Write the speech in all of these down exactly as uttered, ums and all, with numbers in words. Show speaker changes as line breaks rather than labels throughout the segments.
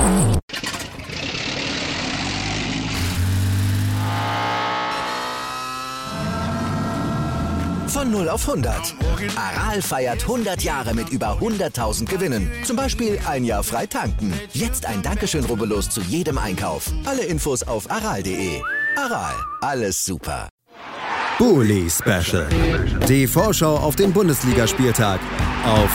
Von null auf hundert. Aral feiert hundert Jahre mit über hunderttausend Gewinnen. Zum Beispiel ein Jahr frei tanken. Jetzt ein Dankeschön, rubbellos zu jedem Einkauf. Alle Infos auf aral punkt de. Aral, alles super.
Bully Special. Die Vorschau auf den Bundesligaspieltag auf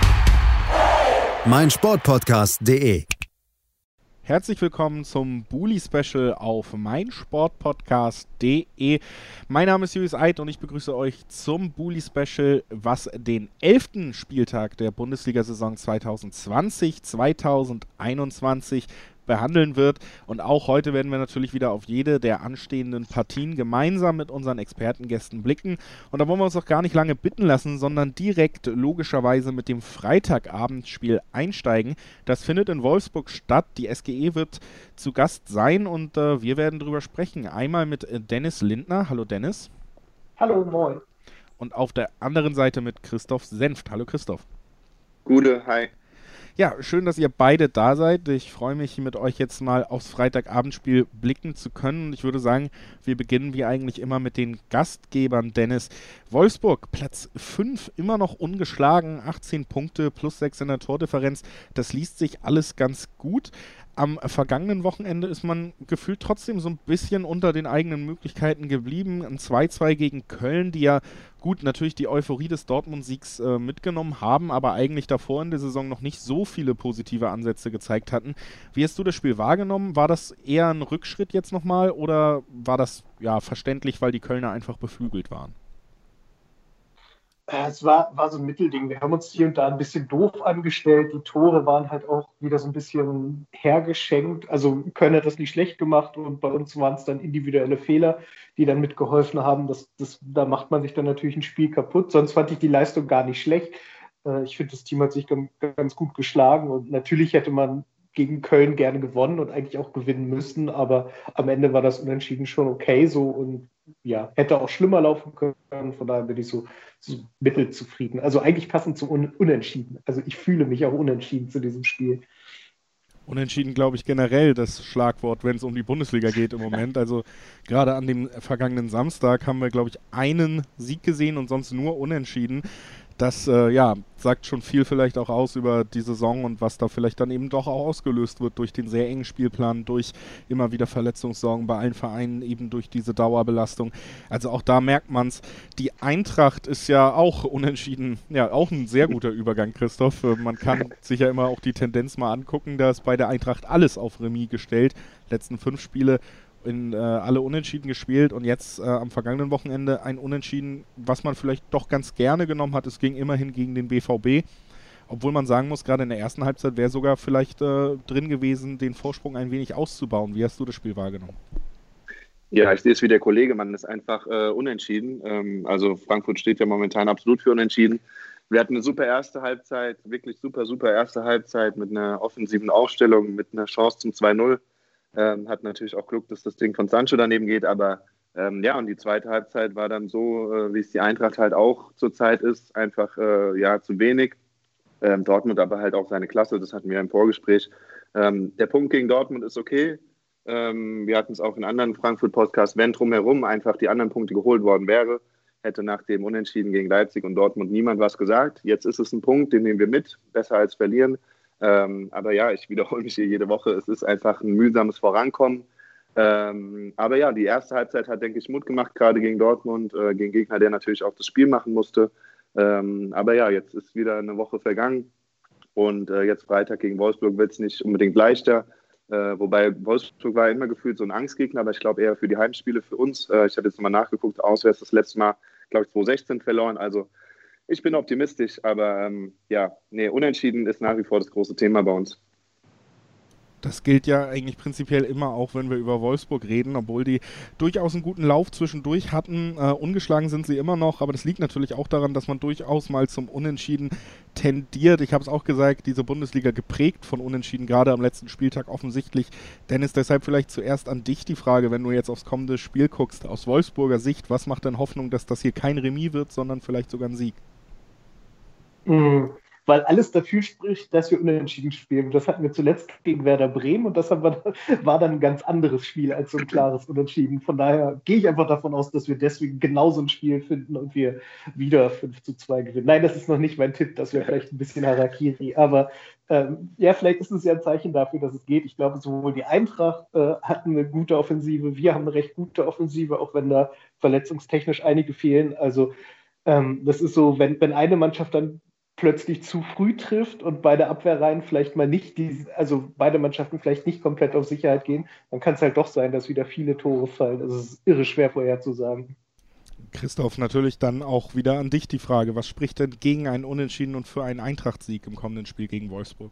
meinsportpodcast punkt de.
Herzlich willkommen zum Bully Special auf meinsportpodcast punkt de. Mein Name ist Julius Eid und ich begrüße euch zum Bully Special, was den elften Spieltag der Bundesliga-Saison zwanzig zwanzig zwanzig einundzwanzig behandeln wird. Und auch heute werden wir natürlich wieder auf jede der anstehenden Partien gemeinsam mit unseren Expertengästen blicken. Und da wollen wir uns auch gar nicht lange bitten lassen, sondern direkt logischerweise mit dem Freitagabendspiel einsteigen. Das findet in Wolfsburg statt. Die S G E wird zu Gast sein und äh, wir werden drüber sprechen. Einmal mit äh, Dennis Lindner. Hallo Dennis.
Hallo, moin.
Und auf der anderen Seite mit Christoph Senft. Hallo Christoph.
Gute, hi.
Ja, schön, dass ihr beide da seid. Ich freue mich, mit euch jetzt mal aufs Freitagabendspiel blicken zu können. Und ich würde sagen, wir beginnen wie eigentlich immer mit den Gastgebern. Dennis, Wolfsburg, Platz fünf, immer noch ungeschlagen, achtzehn Punkte plus sechs in der Tordifferenz. Das liest sich alles ganz gut. Am vergangenen Wochenende ist man gefühlt trotzdem so ein bisschen unter den eigenen Möglichkeiten geblieben. Ein zwei zwei gegen Köln, die ja gut natürlich die Euphorie des Dortmund-Siegs äh, mitgenommen haben, aber eigentlich davor in der Saison noch nicht so viele positive Ansätze gezeigt hatten. Wie hast du das Spiel wahrgenommen? War das eher ein Rückschritt jetzt nochmal oder war das ja verständlich, weil die Kölner einfach beflügelt waren?
Es war, war so ein Mittelding. Wir haben uns hier und da ein bisschen doof angestellt. Die Tore waren halt auch wieder so ein bisschen hergeschenkt. Also Köln hat das nicht schlecht gemacht und bei uns waren es dann individuelle Fehler, die dann mitgeholfen haben. Das, das, da macht man sich dann natürlich ein Spiel kaputt. Sonst fand ich die Leistung gar nicht schlecht. Ich finde, das Team hat sich ganz gut geschlagen und natürlich hätte man gegen Köln gerne gewonnen und eigentlich auch gewinnen müssen, aber am Ende war das Unentschieden schon okay so und ja, hätte auch schlimmer laufen können, von daher bin ich so, so mittelzufrieden. Also eigentlich passend zum Un- Unentschieden. Also ich fühle mich auch unentschieden zu diesem Spiel.
Unentschieden, glaube ich, generell das Schlagwort, wenn es um die Bundesliga geht im Moment. Also gerade an dem vergangenen Samstag haben wir, glaube ich, einen Sieg gesehen und sonst nur Unentschieden. Das äh, ja, sagt schon viel vielleicht auch aus über die Saison und was da vielleicht dann eben doch auch ausgelöst wird durch den sehr engen Spielplan, durch immer wieder Verletzungssorgen bei allen Vereinen, eben durch diese Dauerbelastung. Also auch da merkt man es. Die Eintracht ist ja auch unentschieden, ja, auch ein sehr guter Übergang, Christoph. Äh, man kann sich ja immer auch die Tendenz mal angucken, da ist bei der Eintracht alles auf Remis gestellt. Letzten fünf Spiele in äh, alle Unentschieden gespielt und jetzt äh, am vergangenen Wochenende ein Unentschieden, was man vielleicht doch ganz gerne genommen hat. Es ging immerhin gegen den B V B, obwohl man sagen muss, gerade in der ersten Halbzeit wäre sogar vielleicht äh, drin gewesen, den Vorsprung ein wenig auszubauen. Wie hast du das Spiel wahrgenommen?
Ja, ich sehe es wie der Kollege, man ist einfach äh, unentschieden. Ähm, also Frankfurt steht ja momentan absolut für unentschieden. Wir hatten eine super erste Halbzeit, wirklich super, super erste Halbzeit mit einer offensiven Aufstellung, mit einer Chance zum zwei null. Ähm, hat natürlich auch Glück, dass das Ding von Sancho daneben geht, aber ähm, ja, und die zweite Halbzeit war dann so, äh, wie es die Eintracht halt auch zurzeit ist, einfach äh, ja zu wenig. Ähm, Dortmund aber halt auch seine Klasse, das hatten wir im Vorgespräch. Ähm, der Punkt gegen Dortmund ist okay. Ähm, wir hatten es auch in anderen Frankfurt-Podcasts, wenn drumherum einfach die anderen Punkte geholt worden wäre, hätte nach dem Unentschieden gegen Leipzig und Dortmund niemand was gesagt. Jetzt ist es ein Punkt, den nehmen wir mit, besser als verlieren. Ähm, aber ja, ich wiederhole mich hier jede Woche, es ist einfach ein mühsames Vorankommen. Ähm, aber ja, die erste Halbzeit hat, denke ich, Mut gemacht, gerade gegen Dortmund, äh, gegen Gegner, der natürlich auch das Spiel machen musste. Ähm, aber ja, jetzt ist wieder eine Woche vergangen und äh, jetzt Freitag gegen Wolfsburg wird es nicht unbedingt leichter. Äh, wobei Wolfsburg war immer gefühlt so ein Angstgegner, aber ich glaube eher für die Heimspiele für uns. Äh, ich habe jetzt nochmal nachgeguckt, auswärts das letzte Mal, glaube ich, zwanzig sechzehn verloren, also ich bin optimistisch, aber ähm, ja, nee, unentschieden ist nach wie vor das große Thema bei uns.
Das gilt ja eigentlich prinzipiell immer auch, wenn wir über Wolfsburg reden, obwohl die durchaus einen guten Lauf zwischendurch hatten. Äh, ungeschlagen sind sie immer noch, aber das liegt natürlich auch daran, dass man durchaus mal zum Unentschieden tendiert. Ich habe es auch gesagt, diese Bundesliga geprägt von Unentschieden, gerade am letzten Spieltag offensichtlich. Dennis, deshalb vielleicht zuerst an dich die Frage, wenn du jetzt aufs kommende Spiel guckst, aus Wolfsburger Sicht, was macht denn Hoffnung, dass das hier kein Remis wird, sondern vielleicht sogar ein Sieg?
weil alles dafür spricht, dass wir unentschieden spielen. Das hatten wir zuletzt gegen Werder Bremen und das haben wir, war dann ein ganz anderes Spiel als so ein klares Unentschieden. Von daher gehe ich einfach davon aus, dass wir deswegen genauso ein Spiel finden und wir wieder fünf zu zwei gewinnen. Nein, das ist noch nicht mein Tipp, das wäre vielleicht ein bisschen Harakiri, aber ähm, ja, vielleicht ist es ja ein Zeichen dafür, dass es geht. Ich glaube, sowohl die Eintracht äh, hat eine gute Offensive, wir haben eine recht gute Offensive, auch wenn da verletzungstechnisch einige fehlen. Also ähm, das ist so, wenn, wenn eine Mannschaft dann plötzlich zu früh trifft und beide Abwehrreihen vielleicht mal nicht, die, also beide Mannschaften vielleicht nicht komplett auf Sicherheit gehen, dann kann es halt doch sein, dass wieder viele Tore fallen. Also es ist irre schwer vorherzusagen.
Christoph, natürlich dann auch wieder an dich die Frage, was spricht denn gegen einen Unentschieden und für einen Eintracht-Sieg im kommenden Spiel gegen Wolfsburg?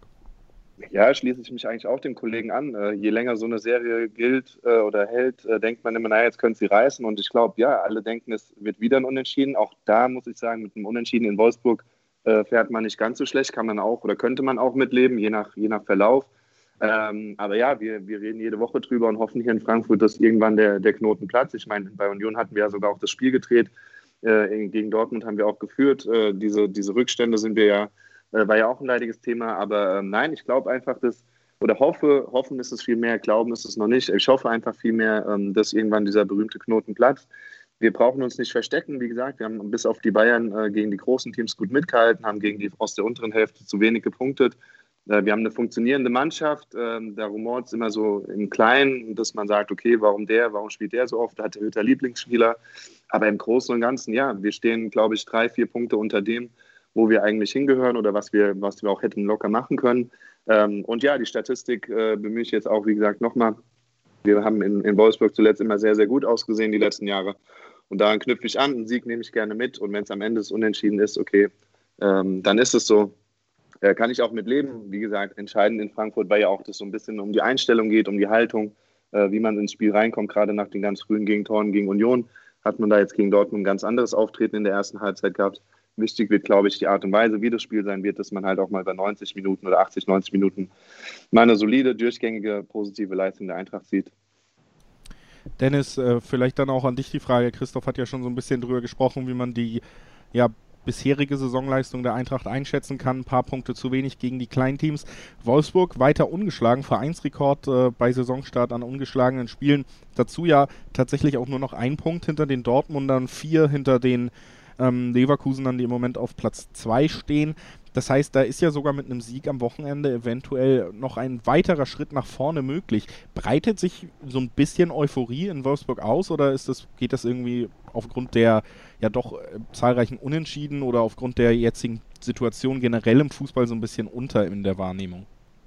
Ja, schließe ich mich eigentlich auch dem Kollegen an. Äh, je länger so eine Serie gilt äh, oder hält, äh, denkt man immer, naja, jetzt können sie reißen. Und ich glaube, ja, alle denken, es wird wieder ein Unentschieden. Auch da muss ich sagen, mit einem Unentschieden in Wolfsburg äh, fährt man nicht ganz so schlecht, kann man auch oder könnte man auch mitleben, je nach, je nach Verlauf. Ähm, aber ja, wir, wir reden jede Woche drüber und hoffen hier in Frankfurt, dass irgendwann der, der Knoten platzt. Ich meine, bei Union hatten wir ja sogar auch das Spiel gedreht. Äh, gegen Dortmund haben wir auch geführt. Äh, diese, diese Rückstände sind wir ja, äh, war ja auch ein leidiges Thema. Aber äh, nein, ich glaube einfach, dass, oder hoffe, hoffen ist es viel mehr, glauben ist es noch nicht. Ich hoffe einfach viel mehr, ähm, dass irgendwann dieser berühmte Knoten platzt. Wir brauchen uns nicht verstecken, wie gesagt. Wir haben bis auf die Bayern äh, gegen die großen Teams gut mitgehalten, haben gegen die aus der unteren Hälfte zu wenig gepunktet. Wir haben eine funktionierende Mannschaft, da rumort es immer so im Kleinen, dass man sagt, okay, warum der, warum spielt der so oft, da hat der Hütter Lieblingsspieler. Aber im Großen und Ganzen, ja, wir stehen, glaube ich, drei, vier Punkte unter dem, wo wir eigentlich hingehören oder was wir, was wir auch hätten locker machen können. Und ja, die Statistik bemühe ich jetzt auch, wie gesagt, nochmal. Wir haben in, in Wolfsburg zuletzt immer sehr, sehr gut ausgesehen die letzten Jahre. Und daran knüpfe ich an, einen Sieg nehme ich gerne mit. Und wenn es am Ende das Unentschieden ist, okay, dann ist es so. Kann ich auch mit leben. Wie gesagt, entscheidend in Frankfurt war ja auch, dass es so ein bisschen um die Einstellung geht, um die Haltung, wie man ins Spiel reinkommt. Gerade nach den ganz frühen Gegentoren gegen Union hat man da jetzt gegen Dortmund ein ganz anderes Auftreten in der ersten Halbzeit gehabt. Wichtig wird, glaube ich, die Art und Weise, wie das Spiel sein wird, dass man halt auch mal bei neunzig Minuten oder achtzig, neunzig Minuten mal eine solide, durchgängige, positive Leistung der Eintracht sieht.
Dennis, äh, vielleicht dann auch an dich die Frage. Christoph hat ja schon so ein bisschen drüber gesprochen, wie man die ja, bisherige Saisonleistung der Eintracht einschätzen kann. Ein paar Punkte zu wenig gegen die Kleinteams. Wolfsburg weiter ungeschlagen, Vereinsrekord äh, bei Saisonstart an ungeschlagenen Spielen. Dazu ja tatsächlich auch nur noch ein Punkt hinter den Dortmundern, vier hinter den ähm, Leverkusenern, die im Moment auf Platz zwei stehen. Das heißt, da ist ja sogar mit einem Sieg am Wochenende eventuell noch ein weiterer Schritt nach vorne möglich. Breitet sich so ein bisschen Euphorie in Wolfsburg aus oder ist das, geht das irgendwie aufgrund der ja doch äh, zahlreichen Unentschieden oder aufgrund der jetzigen Situation generell im Fußball so ein bisschen unter in der Wahrnehmung?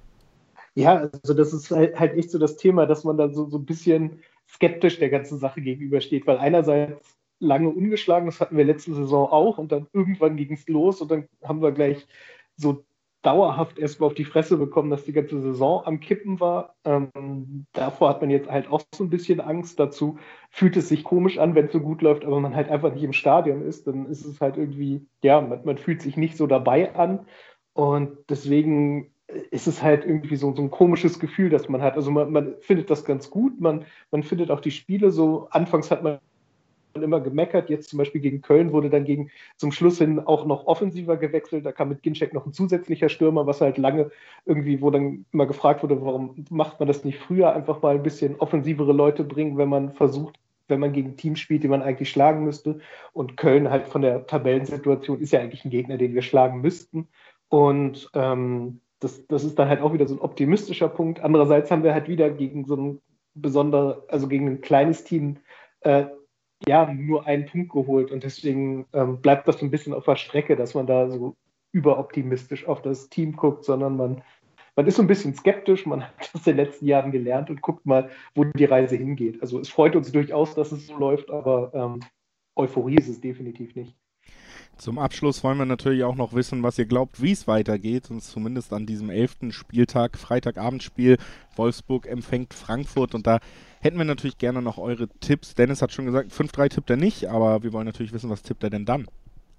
Ja, also das ist halt, halt echt so das Thema, dass man dann so, so ein bisschen skeptisch der ganzen Sache gegenübersteht, weil einerseits lange ungeschlagen, das hatten wir letzte Saison auch und dann irgendwann ging es los und dann haben wir gleich so dauerhaft erstmal auf die Fresse bekommen, dass die ganze Saison am Kippen war. Ähm, davor hat man jetzt halt auch so ein bisschen Angst. Dazu fühlt es sich komisch an, wenn es so gut läuft, aber man halt einfach nicht im Stadion ist, dann ist es halt irgendwie, ja, man, man fühlt sich nicht so dabei an und deswegen ist es halt irgendwie so, so ein komisches Gefühl, das man hat. Also man, man findet das ganz gut, man, man findet auch die Spiele so, anfangs hat man immer gemeckert, jetzt zum Beispiel gegen Köln wurde dann gegen zum Schluss hin auch noch offensiver gewechselt, da kam mit Ginczek noch ein zusätzlicher Stürmer, was halt lange irgendwie, wo dann immer gefragt wurde, warum macht man das nicht früher, einfach mal ein bisschen offensivere Leute bringen, wenn man versucht, wenn man gegen Teams spielt, die man eigentlich schlagen müsste und Köln halt von der Tabellensituation ist ja eigentlich ein Gegner, den wir schlagen müssten und ähm, das, das ist dann halt auch wieder so ein optimistischer Punkt. Andererseits haben wir halt wieder gegen so ein besonderes, also gegen ein kleines Team äh, ja, nur einen Punkt geholt und deswegen ähm, bleibt das so ein bisschen auf der Strecke, dass man da so überoptimistisch auf das Team guckt, sondern man, man ist so ein bisschen skeptisch, man hat das in den letzten Jahren gelernt und guckt mal, wo die Reise hingeht. Also es freut uns durchaus, dass es so läuft, aber ähm, Euphorie ist es definitiv nicht.
Zum Abschluss wollen wir natürlich auch noch wissen, was ihr glaubt, wie es weitergeht. Und zumindest an diesem elften Spieltag, Freitagabendspiel, Wolfsburg empfängt Frankfurt. Und da hätten wir natürlich gerne noch eure Tipps. Dennis hat schon gesagt, fünf drei tippt er nicht, aber wir wollen natürlich wissen, was tippt er denn dann?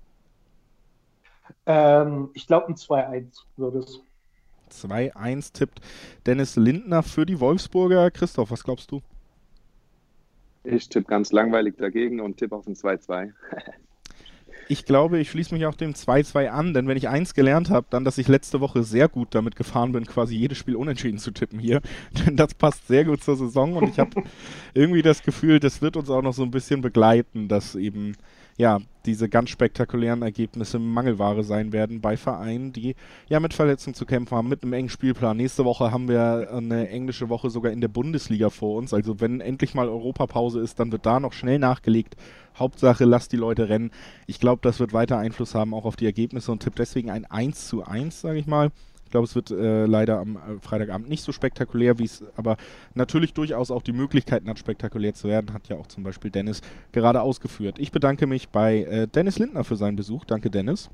Ähm, ich glaube, ein zwei eins würde es.
zwei eins tippt Dennis Lindner für die Wolfsburger. Christoph, was glaubst du?
Ich tippe ganz langweilig dagegen und tippe auf ein zwei zwei.
Ich glaube, ich schließe mich auch dem zwei zwei an, denn wenn ich eins gelernt habe, dann, dass ich letzte Woche sehr gut damit gefahren bin, quasi jedes Spiel unentschieden zu tippen hier. Denn das passt sehr gut zur Saison und ich habe irgendwie das Gefühl, das wird uns auch noch so ein bisschen begleiten, dass eben ja diese ganz spektakulären Ergebnisse Mangelware sein werden bei Vereinen, die ja mit Verletzungen zu kämpfen haben, mit einem engen Spielplan. Nächste Woche haben wir eine englische Woche sogar in der Bundesliga vor uns. Also wenn endlich mal Europapause ist, dann wird da noch schnell nachgelegt. Hauptsache, lasst die Leute rennen. Ich glaube, das wird weiter Einfluss haben, auch auf die Ergebnisse und tipp deswegen ein eins zu eins, sage ich mal. Ich glaube, es wird äh, leider am äh, Freitagabend nicht so spektakulär, wie es aber natürlich durchaus auch die Möglichkeiten hat, spektakulär zu werden, hat ja auch zum Beispiel Dennis gerade ausgeführt. Ich bedanke mich bei äh, Dennis Lindner für seinen Besuch. Danke, Dennis.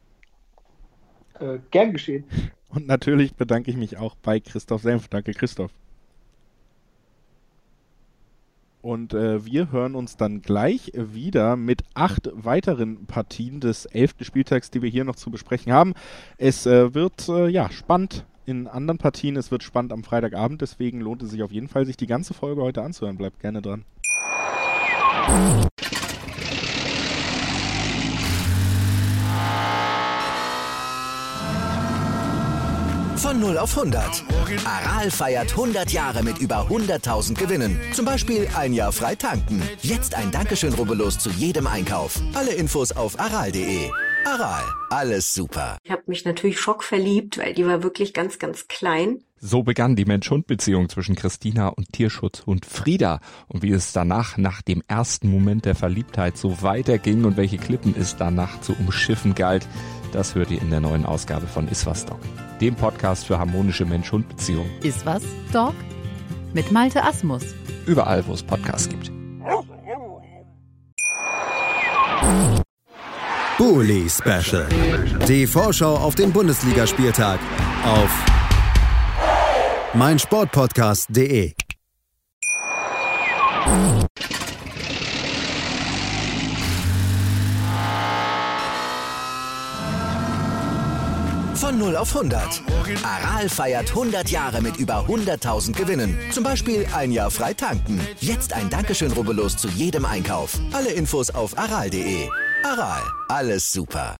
Äh, gern geschehen.
Und natürlich bedanke ich mich auch bei Christoph Senf. Danke, Christoph. Und äh, wir hören uns dann gleich wieder mit acht weiteren Partien des elften Spieltags, die wir hier noch zu besprechen haben. Es äh, wird äh, ja spannend in anderen Partien, es wird spannend am Freitagabend, deswegen lohnt es sich auf jeden Fall, sich die ganze Folge heute anzuhören. Bleibt gerne dran.
Von null auf hundert. Aral feiert hundert Jahre mit über hunderttausend Gewinnen. Zum Beispiel ein Jahr frei tanken. Jetzt ein Dankeschön, rubbellos zu jedem Einkauf. Alle Infos auf aral punkt de. Aral, alles super.
Ich habe mich natürlich schockverliebt, weil die war wirklich ganz, ganz klein.
So begann die Mensch-Hund-Beziehung zwischen Christina und Tierschutzhund Frieda. Und wie es danach, nach dem ersten Moment der Verliebtheit, so weiterging und welche Klippen es danach zu umschiffen galt, das hört ihr in der neuen Ausgabe von Iswas Dog, dem Podcast für harmonische Mensch-Hund-Beziehungen.
Iswas Dog mit Malte Asmus.
Überall, wo es Podcasts gibt.
Bully Special. Die Vorschau auf den Bundesligaspieltag auf meinsportpodcast punkt de.
Von null auf hundert. Aral feiert hundert Jahre mit über hunderttausend Gewinnen. Zum Beispiel ein Jahr frei tanken. Jetzt ein Dankeschön, rubbellos zu jedem Einkauf. Alle Infos auf aral punkt de. Aral, alles super.